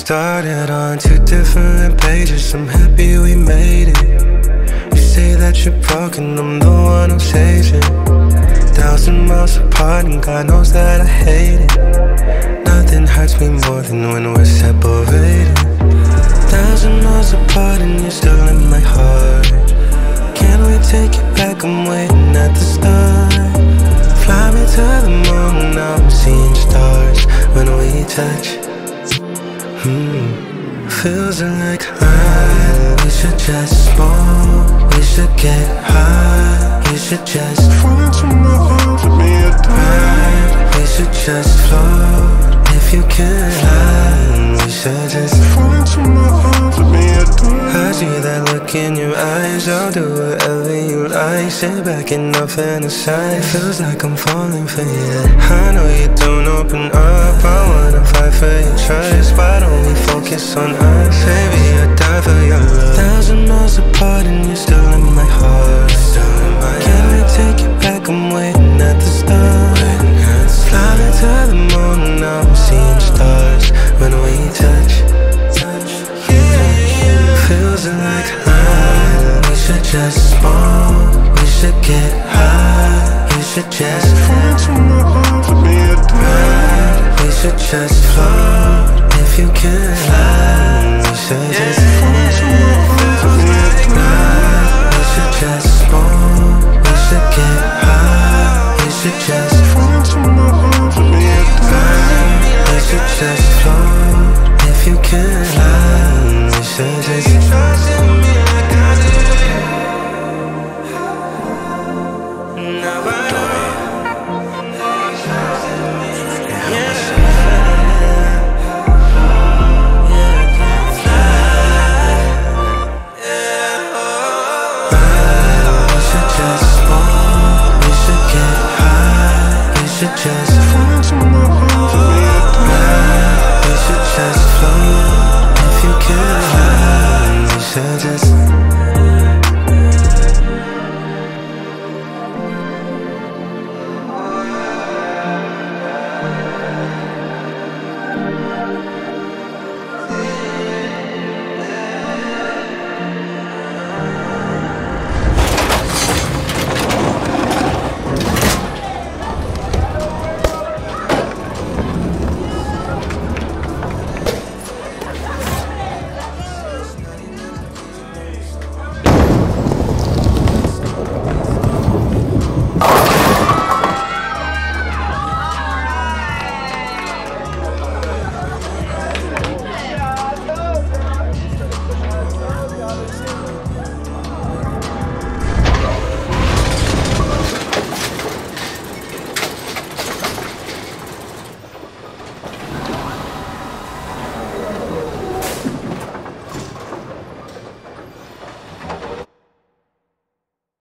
started on two different pages. I'm happy we made it. You say that you're broken, I'm the one who saves it. 1,000 miles apart and God knows that I hate it. Nothing hurts me more than when we're separated. 1,000 miles apart and you're still in my heart. Can't we take it back? I'm waiting at the start. Fly me to the moon, now I'm seeing stars when we touch. Feels like we should just smoke, we should get high, we should just fall into my arms with me at night. We should just float, if you can fly. We should just fall into my arms with me at night. I see that look in your eyes, I'll do whatever you like. Sit back and I'll fantasize. Feels like I'm falling for you. I know you don't open up, I wanna fight for your trust. Why don't we focus on us? Baby, I'd die for your love. 1,000 miles apart and you're still in my heart. Can we take it back? I'm waiting at the start. Fly me to the moon, now I'm seeing stars when we touch. Feels like we should just smoke, we should get high, we should just fall into my arms with me at night. We should just float, if you can fly. We should just fall into my arms with me at night. We should just smoke, we should get high, we should just fall into my arms with me at night. We should just float, if you can fly. We should just trust in me like I did. Now I just fall into my arms with me at night. we should just float, if you can fly. We should just